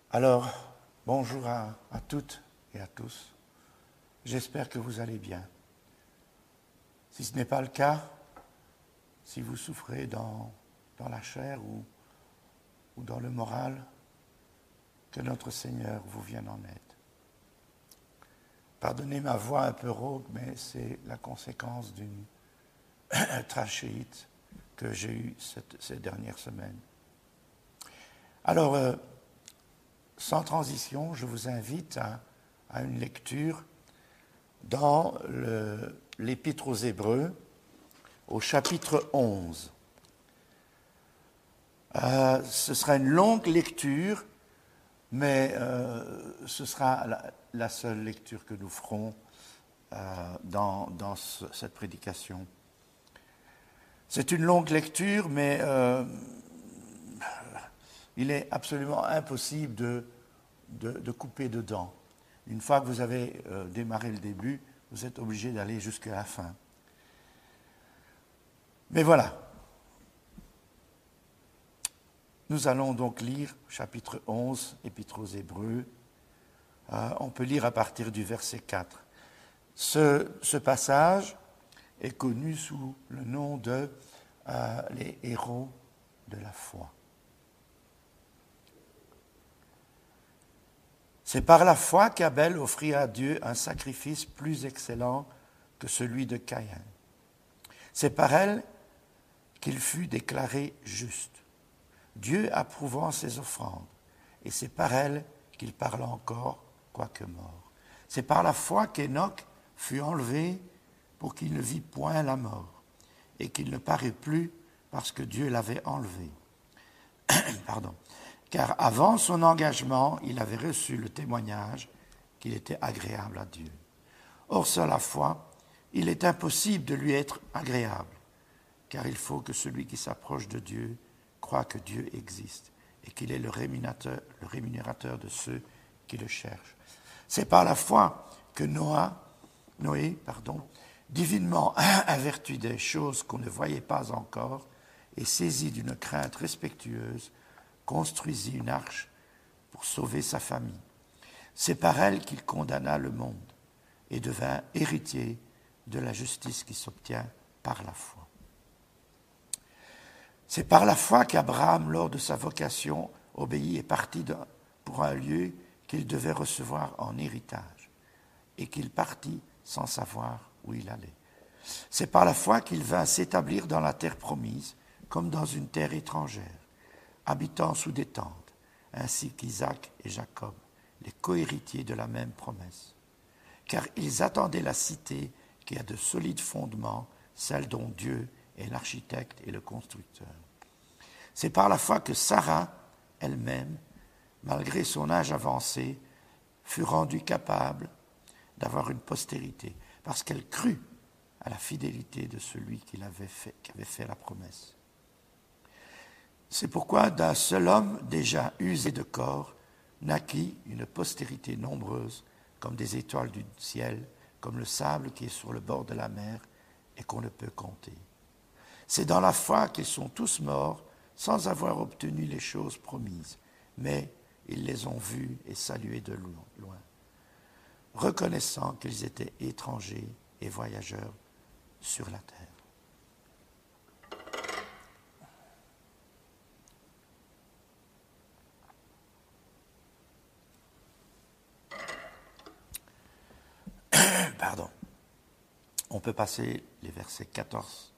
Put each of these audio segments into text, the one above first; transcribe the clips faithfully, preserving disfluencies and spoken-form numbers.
Alors, bonjour à, à toutes et à tous. J'espère que vous allez bien. Si ce n'est pas le cas, si vous souffrez dans, dans la chair ou, ou dans le moral, que notre Seigneur vous vienne en aide. Pardonnez ma voix un peu rauque, mais c'est la conséquence d'une trachéite que j'ai eue cette, ces dernières semaines. Alors, euh, sans transition, je vous invite à, à une lecture dans le, l'Épître aux Hébreux, au chapitre onze. Euh, ce sera une longue lecture, mais euh, ce sera la, la seule lecture que nous ferons euh, dans, dans ce, cette prédication. C'est une longue lecture, mais euh, il est absolument impossible de, de, de couper dedans. Une fois que vous avez euh, démarré le début, vous êtes obligé d'aller jusqu'à la fin. Mais voilà. Nous allons donc lire chapitre onze, Épître aux Hébreux. Euh, on peut lire à partir du verset quatre. Ce, ce passage est connu sous le nom de euh, les héros de la foi. C'est par la foi qu'Abel offrit à Dieu un sacrifice plus excellent que celui de Caïn. C'est par elle qu'il fut déclaré juste, Dieu approuvant ses offrandes, et c'est par elle qu'il parle encore, quoique mort. C'est par la foi qu'Enoch fut enlevé pour qu'il ne vit point la mort, et qu'il ne parut plus parce que Dieu l'avait enlevé. Pardon. Car avant son engagement, il avait reçu le témoignage qu'il était agréable à Dieu. Or, sans la foi, il est impossible de lui être agréable, car il faut que celui qui s'approche de Dieu croit que Dieu existe et qu'il est le rémunérateur, le rémunérateur de ceux qui le cherchent. C'est par la foi que Noé, Noé pardon, divinement averti des choses qu'on ne voyait pas encore et saisi d'une crainte respectueuse, construisit une arche pour sauver sa famille. C'est par elle qu'il condamna le monde et devint héritier de la justice qui s'obtient par la foi. C'est par la foi qu'Abraham, lors de sa vocation, obéit et partit pour un lieu qu'il devait recevoir en héritage, et qu'il partit sans savoir où il allait. C'est par la foi qu'il vint s'établir dans la terre promise, comme dans une terre étrangère, habitant sous des tentes, ainsi qu'Isaac et Jacob, les cohéritiers de la même promesse. Car ils attendaient la cité qui a de solides fondements, celle dont Dieu est l'architecte et le constructeur. C'est par la foi que Sarah, elle-même, malgré son âge avancé, fut rendue capable d'avoir une postérité, parce qu'elle crut à la fidélité de celui qui, l'avait fait, qui avait fait la promesse. C'est pourquoi d'un seul homme déjà usé de corps naquit une postérité nombreuse comme des étoiles du ciel, comme le sable qui est sur le bord de la mer et qu'on ne peut compter. C'est dans la foi qu'ils sont tous morts sans avoir obtenu les choses promises, mais ils les ont vus et salués de loin, reconnaissant qu'ils étaient étrangers et voyageurs sur la terre. Pardon. On peut passer les versets quatorze,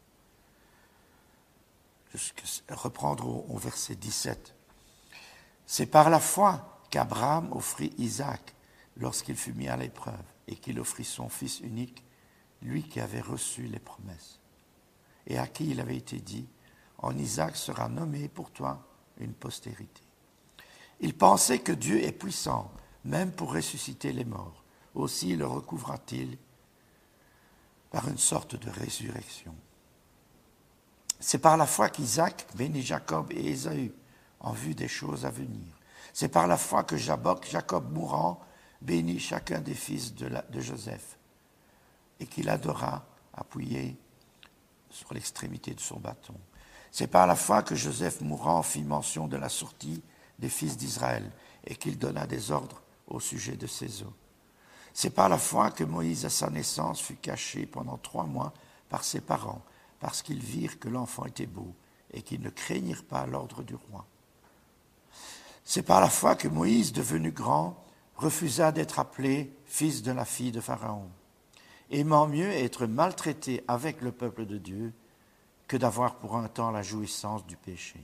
jusqu'à reprendre au, au verset dix-sept. C'est par la foi qu'Abraham offrit Isaac lorsqu'il fut mis à l'épreuve et qu'il offrit son fils unique, lui qui avait reçu les promesses, et à qui il avait été dit, en Isaac sera nommé pour toi une postérité. Il pensait que Dieu est puissant, même pour ressusciter les morts. Aussi le recouvra-t-il par une sorte de résurrection. C'est par la foi qu'Isaac bénit Jacob et Ésaü en vue des choses à venir. C'est par la foi que Jacob mourant bénit chacun des fils de, la, de Joseph et qu'il adora appuyé sur l'extrémité de son bâton. C'est par la foi que Joseph mourant fit mention de la sortie des fils d'Israël et qu'il donna des ordres au sujet de ses os. C'est par la foi que Moïse, à sa naissance, fut caché pendant trois mois par ses parents, parce qu'ils virent que l'enfant était beau et qu'ils ne craignirent pas l'ordre du roi. C'est par la foi que Moïse, devenu grand, refusa d'être appelé fils de la fille de Pharaon, aimant mieux être maltraité avec le peuple de Dieu que d'avoir pour un temps la jouissance du péché.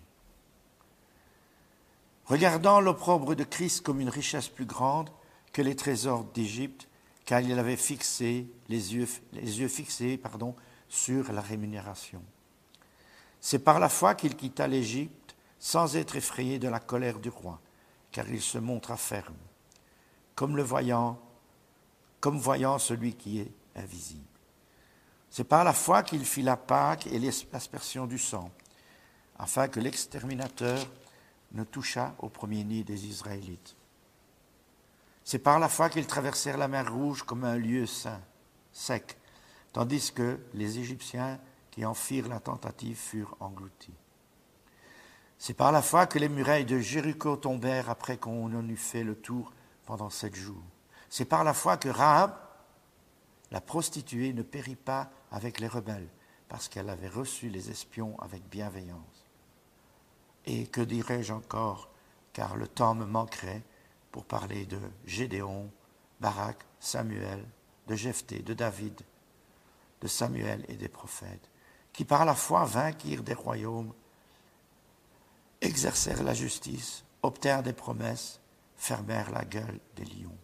Regardant l'opprobre de Christ comme une richesse plus grande que les trésors d'Égypte, car il avait fixé les yeux, les yeux fixés pardon, sur la rémunération. C'est par la foi qu'il quitta l'Égypte sans être effrayé de la colère du roi, car il se montra ferme, comme le voyant, comme voyant celui qui est invisible. C'est par la foi qu'il fit la Pâque et l'aspersion du sang, afin que l'exterminateur ne touchât au premier-né des Israélites. C'est par la foi qu'ils traversèrent la mer Rouge comme un lieu saint, sec, tandis que les Égyptiens qui en firent la tentative furent engloutis. C'est par la foi que les murailles de Jéricho tombèrent après qu'on en eut fait le tour pendant sept jours. C'est par la foi que Rahab, la prostituée, ne périt pas avec les rebelles, parce qu'elle avait reçu les espions avec bienveillance. Et que dirais-je encore, car le temps me manquerait pour parler de Gédéon, Barak, Samuel, de Jephthé, de David, de Samuel et des prophètes, qui par la foi vainquirent des royaumes, exercèrent la justice, obtinrent des promesses, fermèrent la gueule des lions.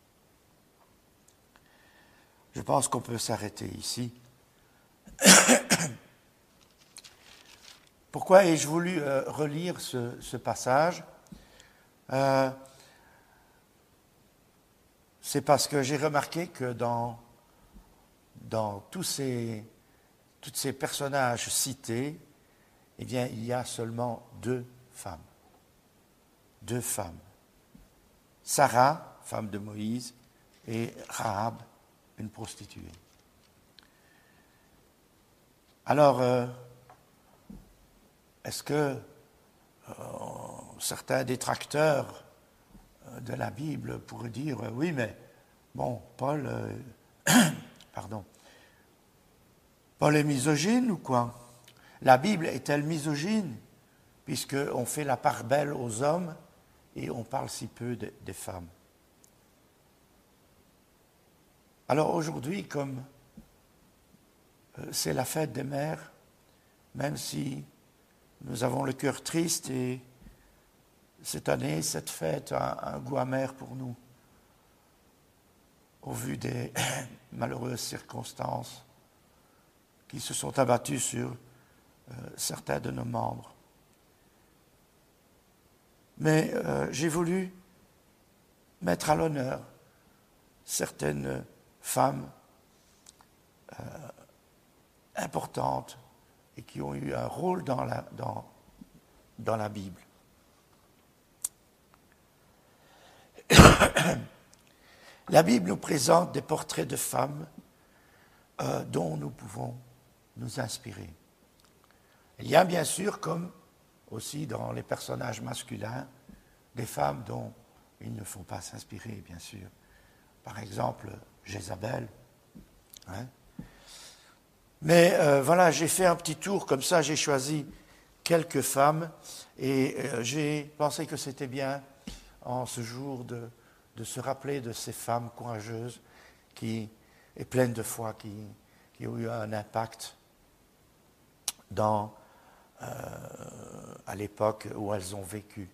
Je pense qu'on peut s'arrêter ici. Pourquoi ai-je voulu euh, relire ce, ce passage euh, C'est parce que j'ai remarqué que dans, dans tous ces, tous ces personnages cités, eh bien, il y a seulement deux femmes. Deux femmes. Sarah, femme de Moïse, et Rahab, une prostituée. Alors, euh, est-ce que euh, certains détracteurs de la Bible pourraient dire, euh, oui, mais bon, Paul, euh, pardon, Paul est misogyne ou quoi? La Bible est-elle misogyne, puisqu'on fait la part belle aux hommes et on parle si peu de, des femmes? Alors aujourd'hui, comme euh, c'est la fête des mères, même si nous avons le cœur triste et cette année, cette fête a un goût amer pour nous, au vu des malheureuses circonstances qui se sont abattues sur euh, certains de nos membres. Mais euh, j'ai voulu mettre à l'honneur certaines femmes euh, importantes et qui ont eu un rôle dans la, dans, dans la Bible. La Bible nous présente des portraits de femmes euh, dont nous pouvons nous inspirer. Il y a bien sûr, comme aussi dans les personnages masculins, des femmes dont il ne faut pas s'inspirer, bien sûr. Par exemple, Jézabel. Hein? Mais euh, voilà, j'ai fait un petit tour, comme ça j'ai choisi quelques femmes et euh, j'ai pensé que c'était bien en ce jour de, de se rappeler de ces femmes courageuses qui, et pleines de foi, qui, qui ont eu un impact dans, euh, à l'époque où elles ont vécu.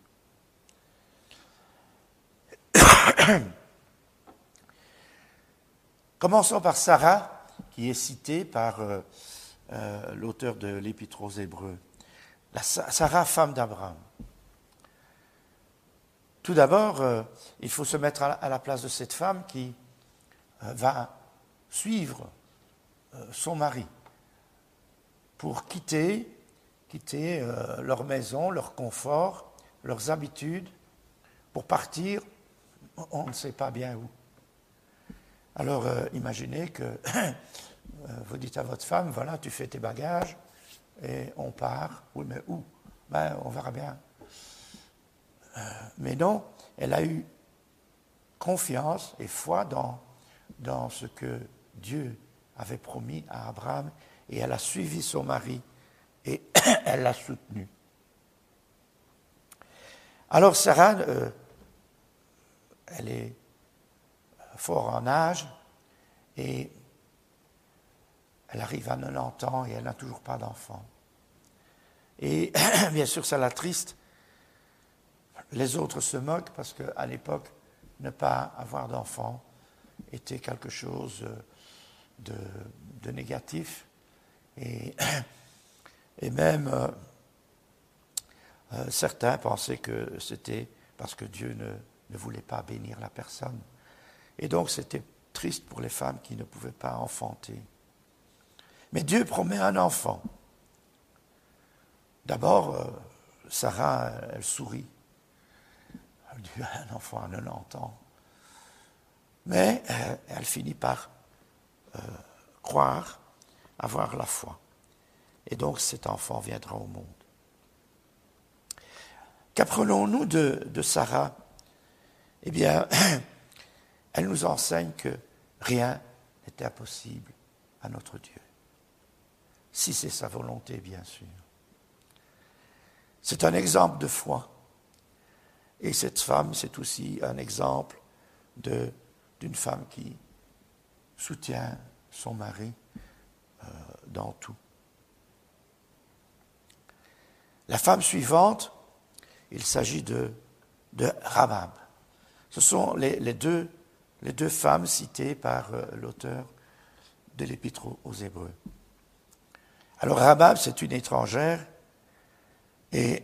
Commençons par Sarah, qui est citée par euh, euh, l'auteur de l'Épître aux Hébreux. La Sarah, femme d'Abraham. Tout d'abord, euh, il faut se mettre à la place de cette femme qui euh, va suivre euh, son mari pour quitter, quitter euh, leur maison, leur confort, leurs habitudes, pour partir, on ne sait pas bien où. Alors, euh, imaginez que euh, vous dites à votre femme, voilà, tu fais tes bagages et on part. Oui, mais où? Ben, on verra bien. mais non, elle a eu confiance et foi dans, dans ce que Dieu avait promis à Abraham, et elle a suivi son mari et elle l'a soutenu. Alors Sarah, euh, elle est fort en âge et elle arrive à quatre-vingt-dix ans et elle n'a toujours pas d'enfant. Et bien sûr, ça l'attriste. Les autres se moquent parce qu'à l'époque, ne pas avoir d'enfant était quelque chose de, de négatif. Et, et même euh, euh, certains pensaient que c'était parce que Dieu ne, ne voulait pas bénir la personne. Et donc c'était triste pour les femmes qui ne pouvaient pas enfanter. Mais Dieu promet un enfant. D'abord, euh, Sarah, elle sourit. Dieu a un enfant à quatre-vingt-dix ans. Mais euh, elle finit par euh, croire, avoir la foi. Et donc cet enfant viendra au monde. Qu'apprenons-nous de, de Sarah? Eh bien, elle nous enseigne que rien n'est impossible à notre Dieu. Si c'est sa volonté, bien sûr. C'est un exemple de foi. Et cette femme, c'est aussi un exemple de, d'une femme qui soutient son mari euh, dans tout. La femme suivante, il s'agit de, de Rahab. Ce sont les, les, deux, les deux femmes citées par euh, l'auteur de l'Épître aux Hébreux. Alors Rahab, c'est une étrangère et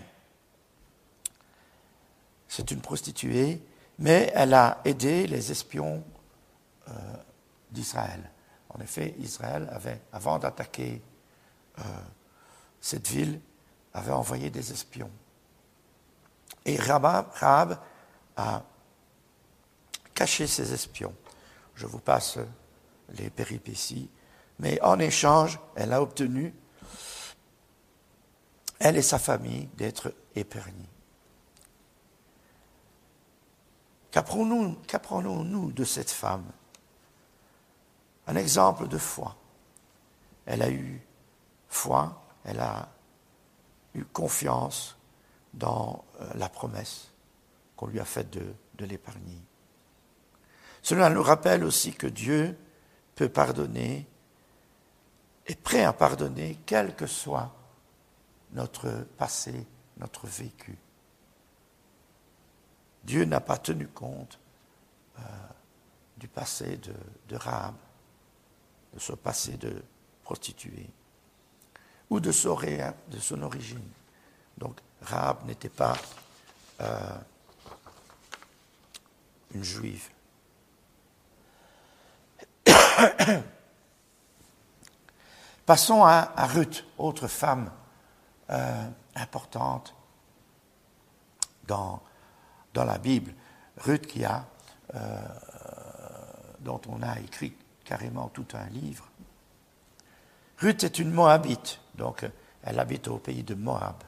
c'est une prostituée, mais elle a aidé les espions euh, d'Israël. En effet, Israël avait, avant d'attaquer euh, cette ville, avait envoyé des espions. Et Rahab, Rahab a caché ses espions. Je vous passe les péripéties. Mais en échange, elle a obtenu, elle et sa famille, d'être épargnées. Qu'apprenons-nous, qu'apprenons-nous de cette femme? Un exemple de foi. Elle a eu foi, elle a eu confiance dans la promesse qu'on lui a faite de, de l'épargner. Cela nous rappelle aussi que Dieu peut pardonner, est prêt à pardonner, quel que soit notre passé, notre vécu. Dieu n'a pas tenu compte euh, du passé de, de Rahab, de son passé de prostituée, ou de son, de son origine. Donc Rahab n'était pas euh, une juive. Passons à, à Ruth, autre femme euh, importante dans, dans la Bible. Ruth qui a, euh, dont on a écrit carrément tout un livre. Ruth est une Moabite, donc elle habite au pays de Moab.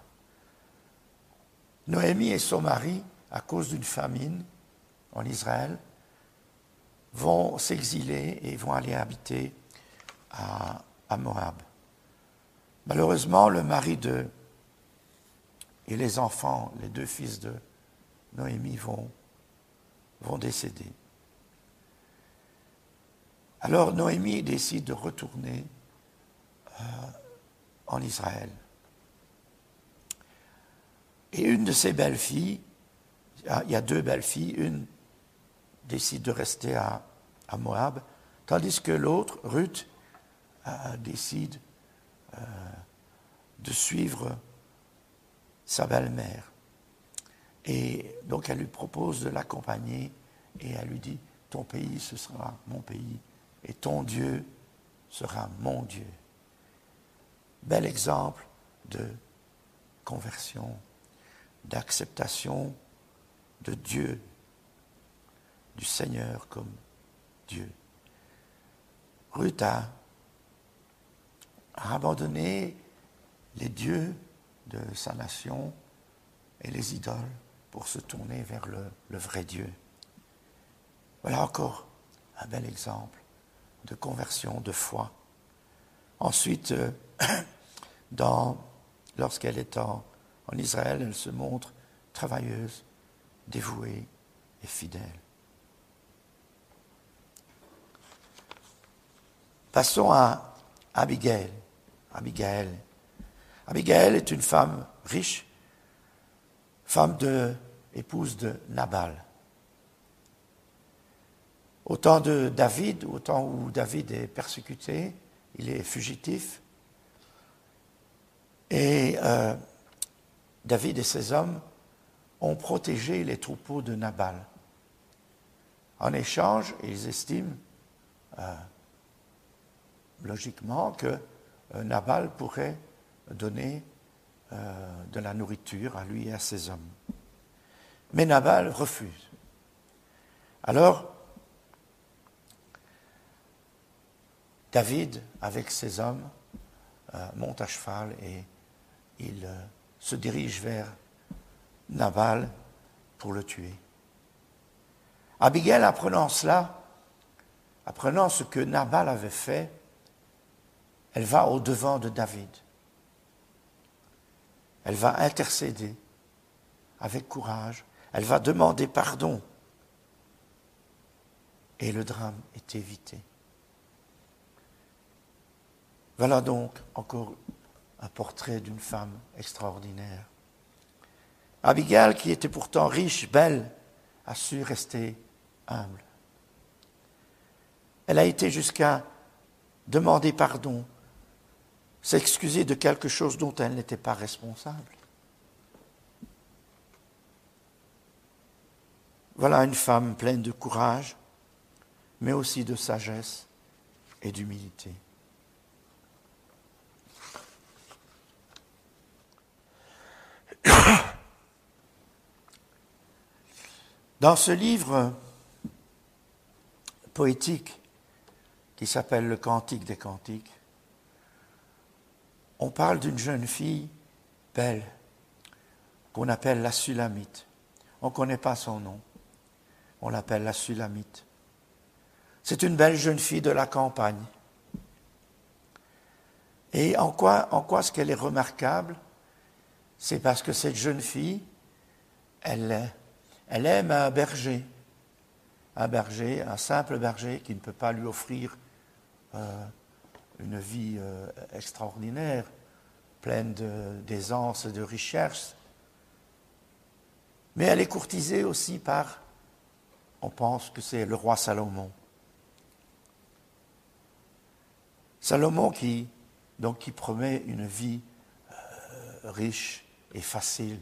Noémie et son mari, à cause d'une famine en Israël, vont s'exiler et vont aller habiter à, à Moab. Malheureusement, le mari de et les enfants, les deux fils de Noémie vont, vont décéder. Alors Noémie décide de retourner euh, en Israël. Et une de ses belles-filles, il y a deux belles-filles, une décide de rester à, à Moab, tandis que l'autre, Ruth, euh, décide euh, de suivre sa belle-mère. Et donc elle lui propose de l'accompagner et elle lui dit, ton pays, ce sera mon pays et ton Dieu sera mon Dieu. Bel exemple de conversion, d'acceptation de Dieu, du Seigneur comme Dieu. Ruth a, a abandonné les dieux de sa nation et les idoles pour se tourner vers le, le vrai Dieu. Voilà encore un bel exemple de conversion, de foi. Ensuite, euh, dans, lorsqu'elle est en, en Israël, elle se montre travailleuse, dévouée et fidèle. Passons à Abigail. Abigail. Abigail est une femme riche, femme de, épouse de Nabal. Au temps de David, au temps où David est persécuté, il est fugitif. Et euh, David et ses hommes ont protégé les troupeaux de Nabal. En échange, ils estiment euh, logiquement que euh, Nabal pourrait donner euh, de la nourriture à lui et à ses hommes. Mais Nabal refuse. Alors, David, avec ses hommes, euh, monte à cheval et il euh, se dirige vers Nabal pour le tuer. Abigail, apprenant cela, apprenant ce que Nabal avait fait, elle va au-devant de David. Elle va intercéder avec courage. Elle va demander pardon. Et le drame est évité. Voilà donc encore un portrait d'une femme extraordinaire. Abigail, qui était pourtant riche, belle, a su rester humble. Elle a été jusqu'à demander pardon, s'excuser de quelque chose dont elle n'était pas responsable. Voilà une femme pleine de courage, mais aussi de sagesse et d'humilité. Dans ce livre poétique qui s'appelle Le Cantique des Cantiques, on parle d'une jeune fille belle qu'on appelle la Sulamite. On ne connaît pas son nom. On l'appelle la Sulamite. C'est une belle jeune fille de la campagne. Et en quoi, en quoi est-ce qu'elle est remarquable? C'est parce que cette jeune fille, elle, elle aime un berger. Un berger, un simple berger qui ne peut pas lui offrir euh, une vie euh, extraordinaire, pleine de, d'aisance et de richesse. Mais elle est courtisée aussi par, on pense que c'est le roi Salomon. Salomon qui, donc, qui promet une vie euh, riche et facile.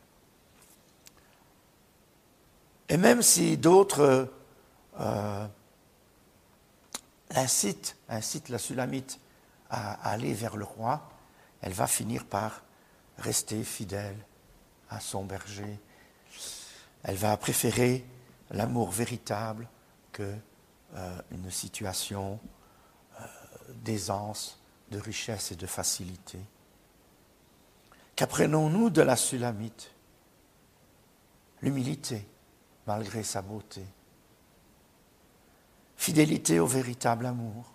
Et même si d'autres euh, incitent, incitent la Sulamite à, à aller vers le roi, elle va finir par rester fidèle à son berger. Elle va préférer l'amour véritable que euh, une situation euh, d'aisance, de richesse et de facilité. Qu'apprenons-nous de la Sulamite? L'humilité, malgré sa beauté. Fidélité au véritable amour.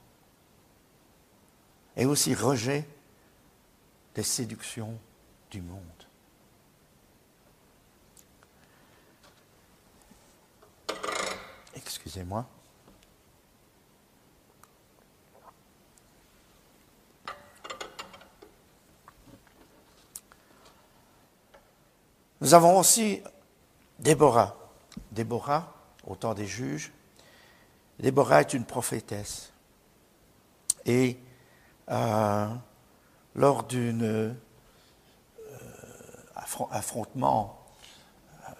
Et aussi rejet des séductions du monde. Excusez-moi. Nous avons aussi Déborah. Déborah, au temps des juges. Déborah est une prophétesse. Et euh, lors d'un euh, affrontement euh,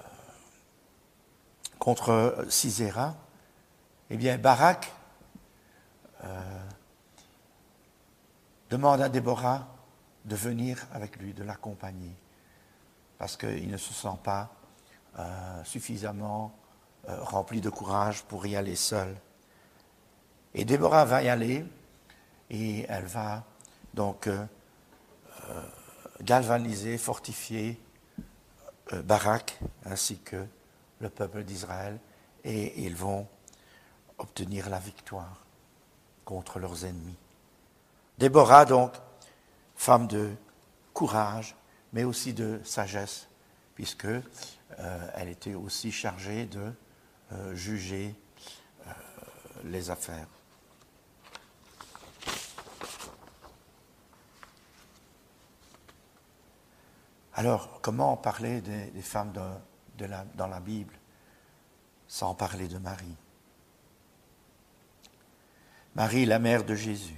contre Sisera, eh bien Barak euh, demande à Déborah de venir avec lui, de l'accompagner, parce qu'il ne se sent pas euh, suffisamment euh, rempli de courage pour y aller seul. Et Déborah va y aller, et elle va donc euh, euh, galvaniser, fortifier euh, Barak ainsi que le peuple d'Israël, et ils vont obtenir la victoire contre leurs ennemis. Déborah, donc, femme de courage, mais aussi de sagesse, puisque euh, elle était aussi chargée de euh, juger euh, les affaires. Alors, comment parler des, des femmes de, de la, dans la Bible sans parler de Marie? Marie, la mère de Jésus.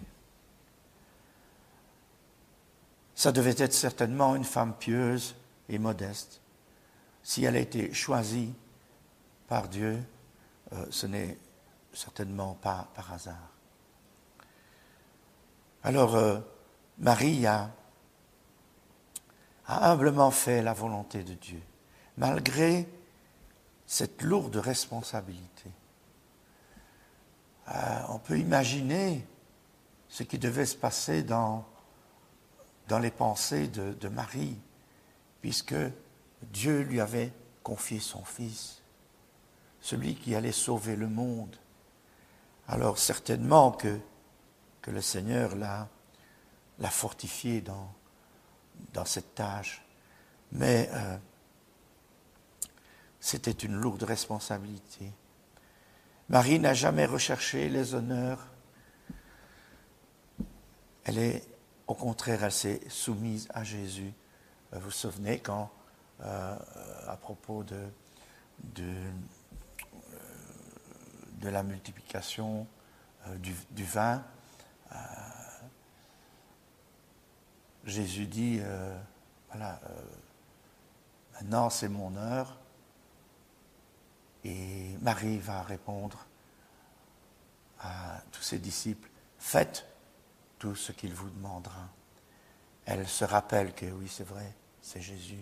Ça devait être certainement une femme pieuse et modeste. Si elle a été choisie par Dieu, euh, ce n'est certainement pas par hasard. Alors, euh, Marie a, a humblement fait la volonté de Dieu, malgré cette lourde responsabilité. Euh, on peut imaginer ce qui devait se passer dans, dans les pensées de, de Marie, puisque Dieu lui avait confié son Fils, celui qui allait sauver le monde. Alors certainement que, que le Seigneur l'a, l'a fortifié dans, dans cette tâche, mais euh, c'était une lourde responsabilité. Marie n'a jamais recherché les honneurs. Elle est, au contraire, elle s'est soumise à Jésus. Vous vous souvenez quand, euh, à propos de, de, de la multiplication euh, du, du vin, euh, Jésus dit, euh, voilà, euh, maintenant c'est mon heure. Et Marie va répondre à tous ses disciples, faites tout ce qu'il vous demandera. Elle se rappelle que oui, c'est vrai, c'est Jésus.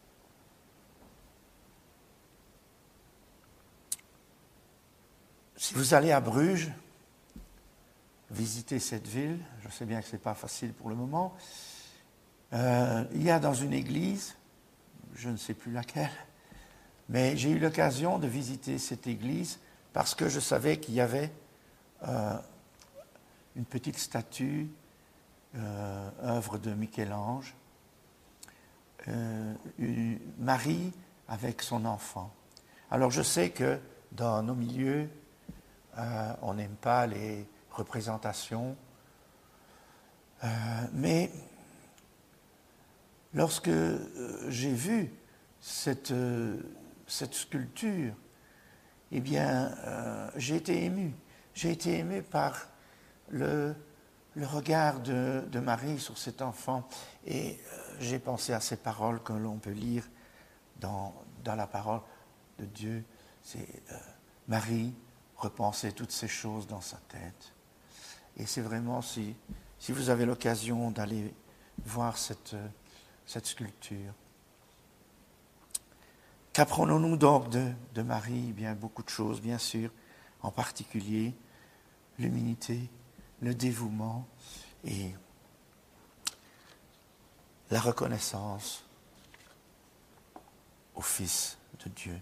Si vous allez à Bruges, visiter cette ville, je sais bien que ce n'est pas facile pour le moment, euh, il y a dans une église, je ne sais plus laquelle, mais j'ai eu l'occasion de visiter cette église parce que je savais qu'il y avait euh, une petite statue, euh, œuvre de Michel-Ange, euh, une Marie avec son enfant. Alors je sais que dans nos milieux, euh, on n'aime pas les représentations, euh, mais lorsque euh, j'ai vu cette... Euh, cette sculpture, eh bien, euh, j'ai été ému. J'ai été ému par le, le regard de, de Marie sur cet enfant. Et euh, j'ai pensé à ces paroles que l'on peut lire dans, dans la parole de Dieu. C'est euh, Marie repensait toutes ces choses dans sa tête. Et c'est vraiment, si, si vous avez l'occasion d'aller voir cette, cette sculpture, qu'apprenons-nous donc de, de Marie? Eh bien, beaucoup de choses, bien sûr, en particulier l'humilité, le dévouement et la reconnaissance au Fils de Dieu.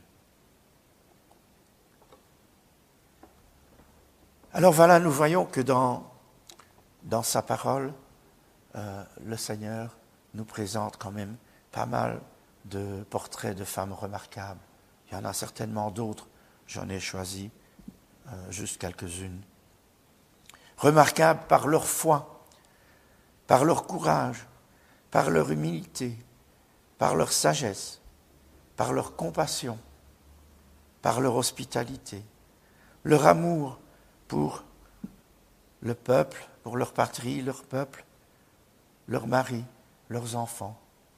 Alors voilà, nous voyons que dans, dans sa parole, euh, le Seigneur nous présente quand même pas mal de portraits de femmes remarquables. Il y en a certainement d'autres, j'en ai choisi euh, juste quelques-unes. Remarquables par leur foi, par leur courage, par leur humilité, par leur sagesse, par leur compassion, par leur hospitalité, leur amour pour le peuple, pour leur patrie, leur peuple, leurs maris, leurs enfants.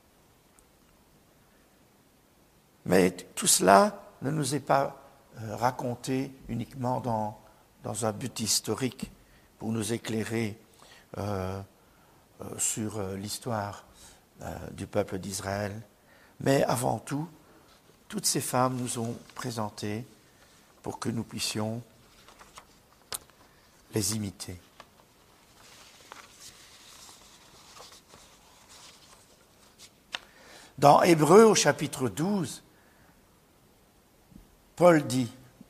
Mais tout cela ne nous est pas euh, raconté uniquement dans, dans un but historique pour nous éclairer euh, euh, sur euh, l'histoire euh, du peuple d'Israël. Mais avant tout, toutes ces femmes nous ont présenté pour que nous puissions les imiter. Dans Hébreux au chapitre douze, Paul dit,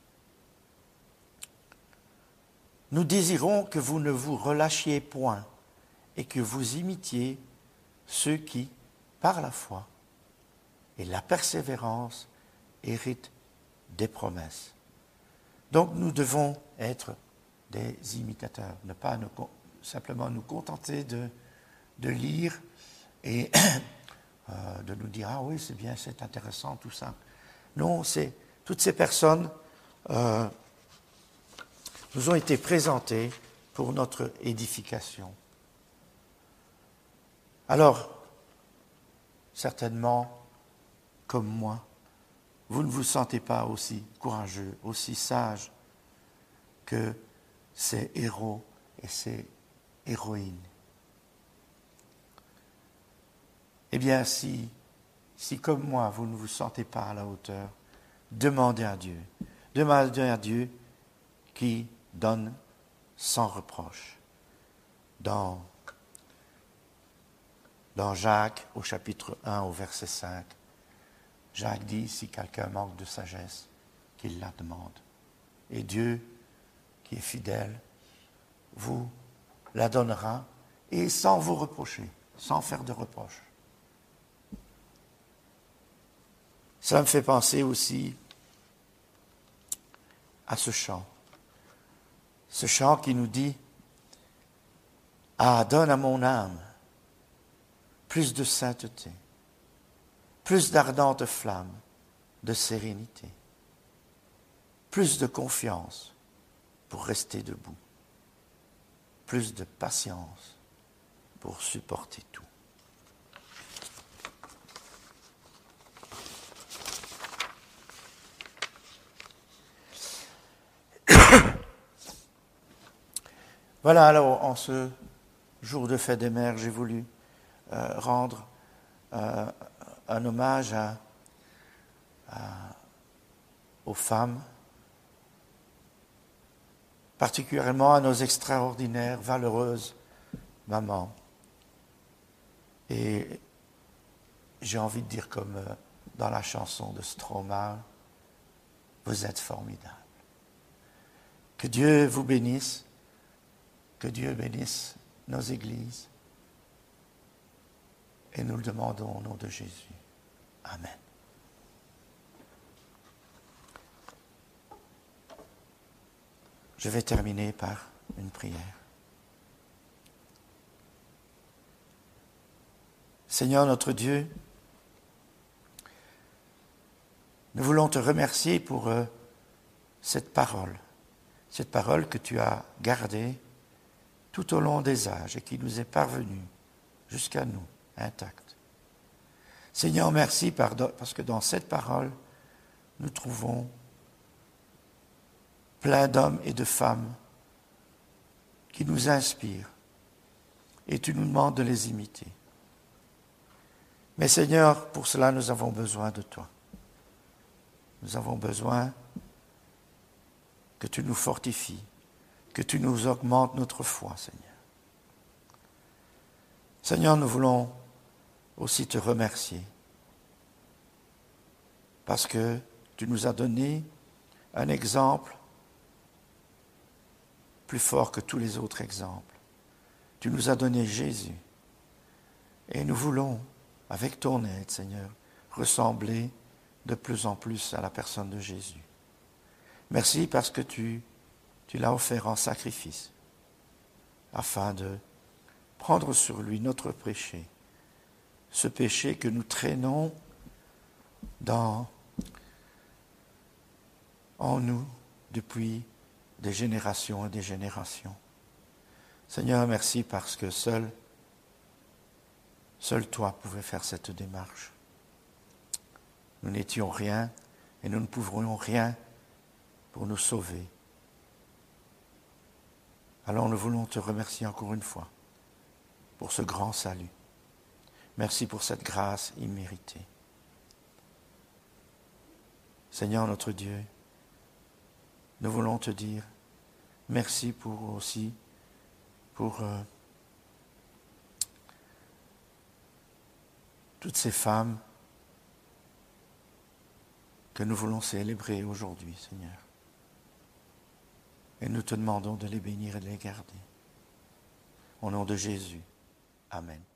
« Nous désirons que vous ne vous relâchiez point et que vous imitiez ceux qui, par la foi et la persévérance, héritent des promesses. » Donc nous devons être des imitateurs, ne pas nous, simplement nous contenter de, de lire et euh, de nous dire « Ah oui, c'est bien, c'est intéressant, tout ça. » Non, c'est toutes ces personnes euh, nous ont été présentées pour notre édification. Alors, certainement, comme moi, vous ne vous sentez pas aussi courageux, aussi sage que ces héros et ces héroïnes. Eh bien, si, si comme moi, vous ne vous sentez pas à la hauteur, demandez à Dieu. Demandez à Dieu qui donne sans reproche. Dans, dans Jacques, au chapitre un, au verset cinq, Jacques dit, si quelqu'un manque de sagesse, qu'il la demande. Et Dieu, qui est fidèle, vous la donnera, et sans vous reprocher, sans faire de reproches. Ça me fait penser aussi à ce chant. Ce chant qui nous dit « Ah, donne à mon âme plus de sainteté, plus d'ardentes flammes de sérénité, plus de confiance pour rester debout, plus de patience pour supporter tout. » Voilà, alors, en ce jour de fête des mères, j'ai voulu euh, rendre euh, un hommage à, à, aux femmes, particulièrement à nos extraordinaires, valeureuses mamans. Et j'ai envie de dire comme euh, dans la chanson de Stromae, vous êtes formidables. Que Dieu vous bénisse. Que Dieu bénisse nos églises. Et nous le demandons au nom de Jésus. Amen. Je vais terminer par une prière. Seigneur notre Dieu, nous voulons te remercier pour euh, cette parole, cette parole que tu as gardée tout au long des âges et qui nous est parvenue jusqu'à nous, intacte. Seigneur, merci parce que dans cette parole, nous trouvons plein d'hommes et de femmes qui nous inspirent et tu nous demandes de les imiter. Mais Seigneur, pour cela, nous avons besoin de toi. Nous avons besoin que tu nous fortifies, que tu nous augmentes notre foi, Seigneur. Seigneur, nous voulons aussi te remercier parce que tu nous as donné un exemple plus fort que tous les autres exemples. Tu nous as donné Jésus et nous voulons, avec ton aide, Seigneur, ressembler de plus en plus à la personne de Jésus. Merci parce que tu Tu l'as offert en sacrifice, afin de prendre sur lui notre péché, ce péché que nous traînons dans, en nous depuis des générations et des générations. Seigneur, merci parce que seul, seul toi pouvais faire cette démarche. Nous n'étions rien et nous ne pourrions rien pour nous sauver. Alors nous voulons te remercier encore une fois pour ce grand salut. Merci pour cette grâce imméritée. Seigneur notre Dieu, nous voulons te dire merci pour aussi pour euh, toutes ces femmes que nous voulons célébrer aujourd'hui, Seigneur. Et nous te demandons de les bénir et de les garder. Au nom de Jésus. Amen.